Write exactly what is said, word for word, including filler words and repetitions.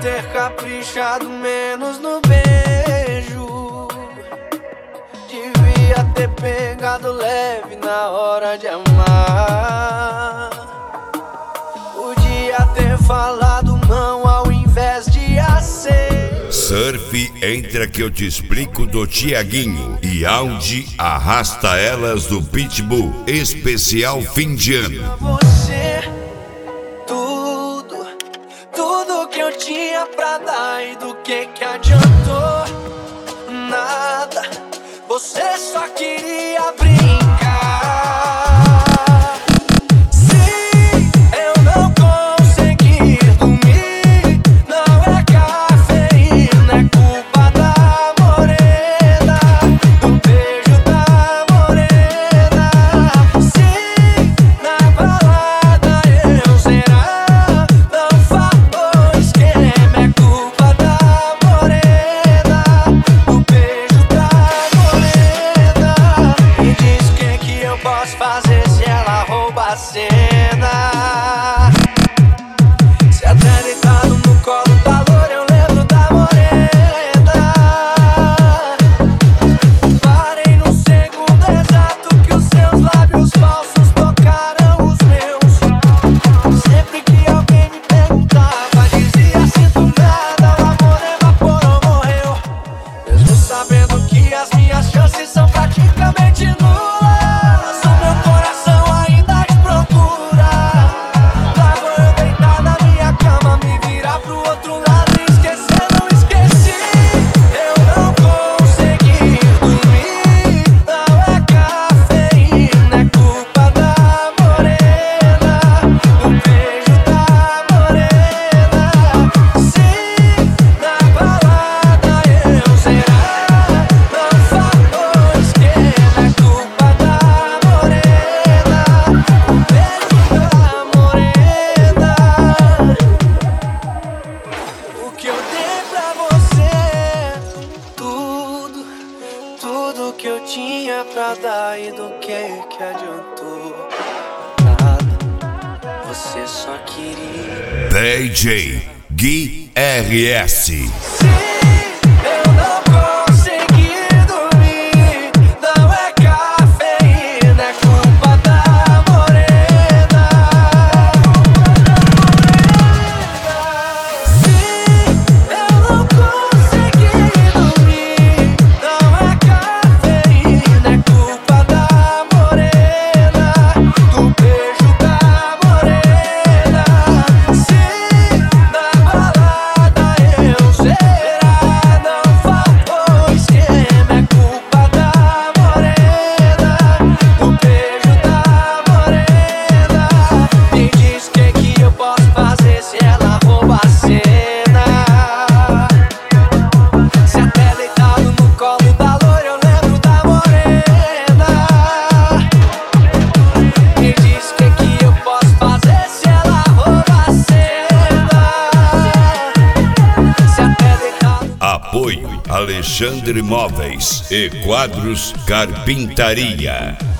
ter caprichado menos no beijo. Devia ter pegado leve na hora de amar. Podia ter falado não ao invés de aceitar. Surf Entra Que Eu Te Explico do Tiaguinho e Audi Arrasta Elas do Pitbull, especial fim de ano. Você, tudo, tudo que eu tinha pra dar e do que que adiantou? Nada, você só queria brincar. Sim, eu não consegui dormir. Não é cafeína, é culpa da morena, do beijo da morena. Sim, na balada eu zerar. Não falou esquema, é culpa da morena, do beijo da morena. Me diz o que que eu posso fazer se ela rouba a cena. Se até deitado no colo da loura eu lembro da morena. Parei no segundo exato que os seus lábios falsos tocaram os meus. Sempre que alguém me perguntava, dizia sinto nada, o amor evaporou, morreu. Mesmo sabendo que as minhas chances são praticamente nulas, o meu coração ainda te procura. Lá vou eu deitar na minha cama, me virar pro outro lado e esquecer, não esqueci. Eu não consegui dormir. Não é cafeína, é culpa da morena, do beijo da morena. Sim, na balada eu zerar. Não falou esquema, é culpa da morena, do beijo da morena. O que eu dei pra você, tudo, tudo que eu tinha pra dar e do que que adiantou? Nada, você só queria. D J Gui R S. Sim, eu não consegui dormir. Não é cafeína, é culpa da morena. Sim, eu não consegui dormir. Não é cafeína, é culpa da morena, do beijo da morena. Sim, na balada eu zerar. Não faltou esquema, é culpa da morena, do beijo da morena. Me diz o que que eu posso fazer se ela rouba a cena. Se até deitado no colo da loura eu lembro da morena. Me diz o que que eu posso fazer se ela rouba a cena. Se até deitado. Apoio Alexandre Móveis e Quadros Carpintaria.